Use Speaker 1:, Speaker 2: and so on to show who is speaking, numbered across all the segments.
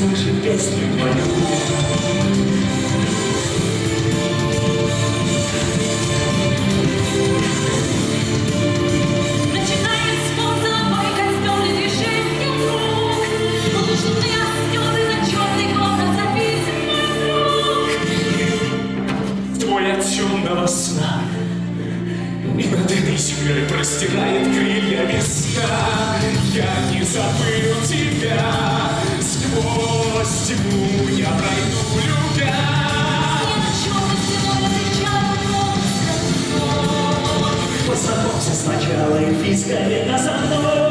Speaker 1: услышит песню твою. Темного сна и над этой землей простирает крылья весна. Я не забыл тебя, сквозь тьму я пройду, любя. Познакомься сначала, эльфийская века со мной.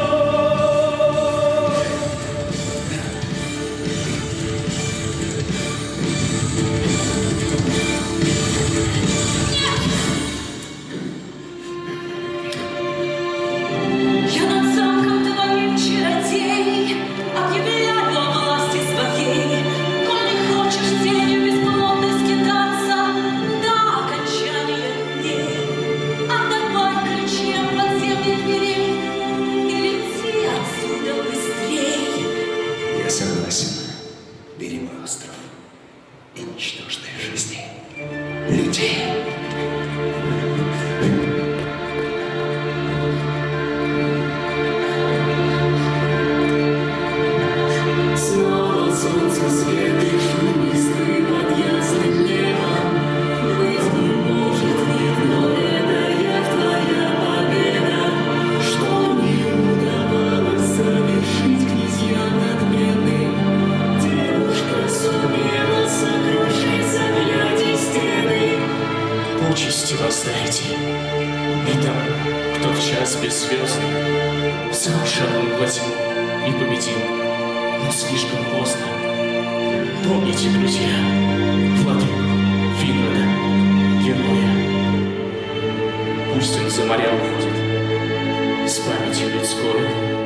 Speaker 1: Согласен. Бери мой остров и ничтожные жизни людей. Снова солнце свет и шумистый под ясным небом. Быть не может ведь, но это я твоя победа. Что не удавалось совершить князьям надменным, девушка сумела сокрушить заклятие стены. Почести воздайте и тому, кто в час бесзвездный заушал во тьму и победил, но слишком поздно. Помните, друзья, владыку Финрода, героя. Пусть он за моря уходит с памятью людской.